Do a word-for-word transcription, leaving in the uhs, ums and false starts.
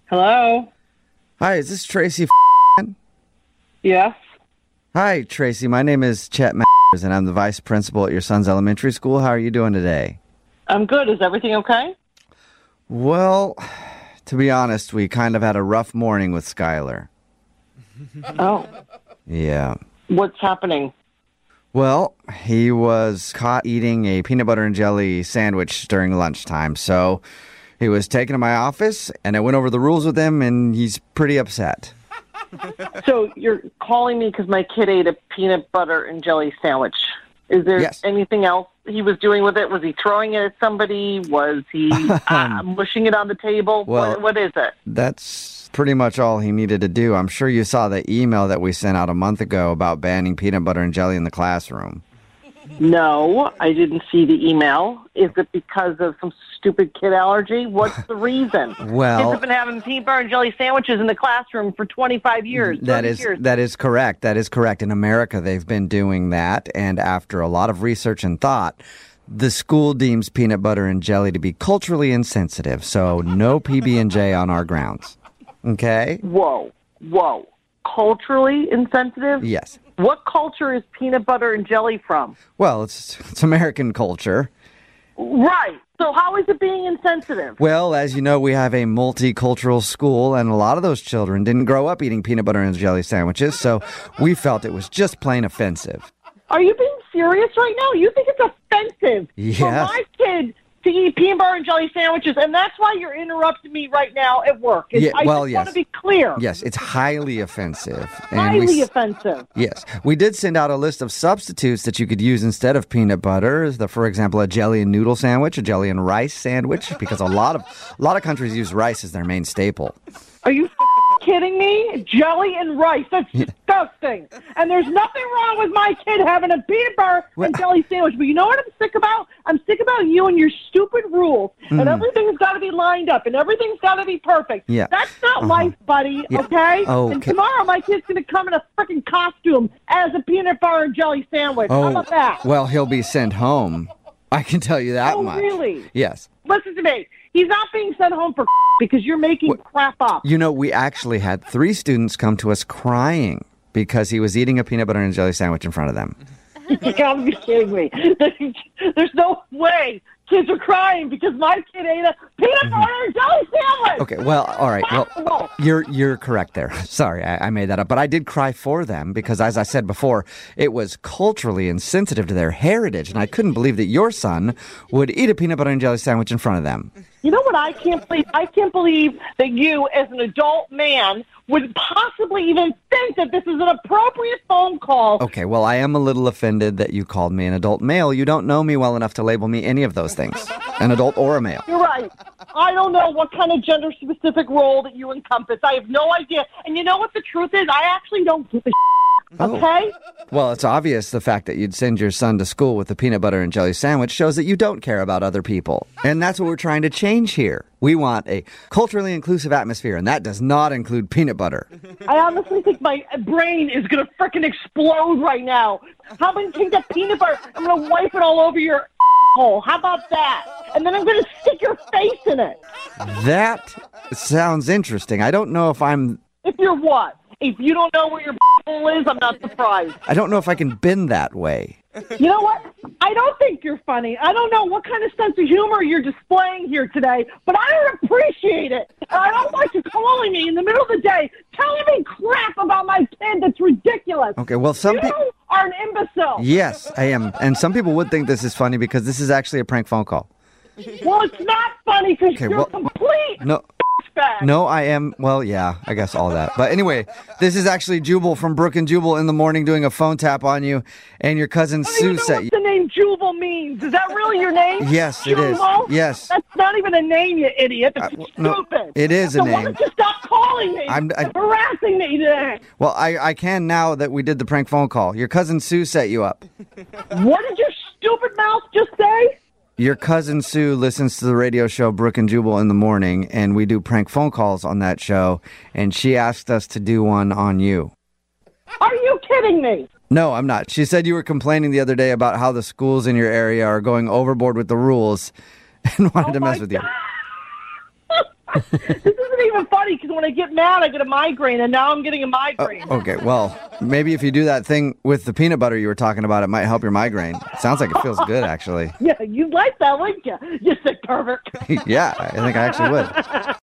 Hello? Hi, is this Tracy? Yes? Hi, Tracy. My name is Chet Mathers, and I'm the vice principal at your son's elementary school. How are you doing today? I'm good. Is everything okay? Well, to be honest, we kind of had a rough morning with Skylar. Oh. Yeah. What's happening? Well, he was caught eating a peanut butter and jelly sandwich during lunchtime, so he was taken to my office, and I went over the rules with him, and he's pretty upset. So you're calling me because my kid ate a peanut butter and jelly sandwich. Is there Yes. anything else he was doing with it? Was he throwing it at somebody? Was he uh, mushing it on the table? Well, what, what is it? That's pretty much all he needed to do. I'm sure you saw the email that we sent out a month ago about banning peanut butter and jelly in the classroom. No, I didn't see the email. Is it because of some stupid kid allergy? What's the reason? Well, Kids have been having peanut butter and jelly sandwiches in the classroom for twenty-five years. That thirty is years. that is correct. That is correct. In America, they've been doing that, and after a lot of research and thought, the school deems peanut butter and jelly to be culturally insensitive, so no P B and J on our grounds. Okay? Whoa, whoa. Culturally insensitive? Yes. What culture is peanut butter and jelly from? Well, it's it's American culture. Right. So how is it being insensitive? Well, as you know, we have a multicultural school, and a lot of those children didn't grow up eating peanut butter and jelly sandwiches, so we felt it was just plain offensive. Are you being serious right now? You think it's offensive for Yes. my kid to eat peanut butter and jelly sandwiches, and that's why you're interrupting me right now at work. It's- Yeah, I well, just yes. want to be clear. Yes, it's highly offensive. And Highly we, s- offensive. Yes. We did send out a list of substitutes that you could use instead of peanut butter. The, for example, a jelly and noodle sandwich, a jelly and rice sandwich, because a lot of a lot of countries use rice as their main staple. Are you kidding me? Jelly and rice. That's disgusting. And there's nothing wrong with my kid having a peanut butter Well- and jelly sandwich. But you know what I'm sick about? I'm sick about you and your stupid rules. And everything's got to be lined up. And everything's got to be perfect. Yeah. That's not Uh-huh. life, buddy. Yeah. Okay? Oh, And okay. tomorrow my kid's going to come in a freaking costume as a peanut butter and jelly sandwich. How Oh, about that? well, he'll be sent home. I can tell you that Oh, much. really? Yes. Listen to me. He's not being sent home for because you're making crap up. You know, we actually had three students come to us crying because he was eating a peanut butter and jelly sandwich in front of them. You gotta be kidding me. There's no way kids are crying because my kid ate a peanut butter and jelly sandwich. Okay, well, all right. Well, Possible. you're you're correct there. Sorry, I, I made that up. But I did cry for them because, as I said before, it was culturally insensitive to their heritage, and I couldn't believe that your son would eat a peanut butter and jelly sandwich in front of them. You know what I can't believe? I can't believe that you, as an adult man, would possibly even think that this is an appropriate phone call. Okay, well, I am a little offended that you called me an adult male. You don't know me well enough to label me any of those things, an adult or a male. You're right. I don't know what kind of gender-specific role that you encompass. I have no idea. And you know what the truth is? I actually don't give a Oh. okay? Well, it's obvious the fact that you'd send your son to school with a peanut butter and jelly sandwich shows that you don't care about other people. And that's what we're trying to change here. We want a culturally inclusive atmosphere, and that does not include peanut butter. I honestly think my brain is going to frickin' explode right now. How about you take that peanut butter? I'm going to wipe it all over your hole. How about that? And then I'm going to stick your face in it. That sounds interesting. I don't know if I'm... If you're what? If you don't know where your hole is, I'm not surprised. I don't know if I can bend that way. You know what? I don't think you're funny. I don't know what kind of sense of humor you're displaying here today, but I don't appreciate it. And I don't like you calling me in the middle of the day telling me crap about my kid that's ridiculous. Okay, well, some You people... are an imbecile. Yes, I am. And some people would think this is funny because this is actually a prank phone call. Well, it's not funny because Okay, you're well- complete No... bag. No, I am. Well, yeah, I guess all that. But anyway, this is actually Jubal from Brook and Jubal in the morning doing a phone tap on you, and your cousin I don't Sue even know set what you. the name Jubal means. Is that really your name? Yes, it is. Jubal? Yes. That's not even a name, you idiot. That's Uh, no, stupid. it is a so why name. don't you stop calling me? I'm- I- and harassing me today. Well, I, I can now that we did the prank phone call. Your cousin Sue set you up. What did your stupid mouth just say? Your cousin Sue listens to the radio show Brook and Jubal in the morning, and we do prank phone calls on that show, and she asked us to do one on you. Are you kidding me? No, I'm not. She said you were complaining the other day about how the schools in your area are going overboard with the rules and wanted Oh to mess my with you. God. This isn't even even funny because when I get mad, I get a migraine, and now I'm getting a migraine. Oh, okay, well, maybe if you do that thing with the peanut butter you were talking about, it might help your migraine. Sounds like it feels good, actually. Yeah, you'd like that, wouldn't you? You sick pervert. Yeah, I think I actually would.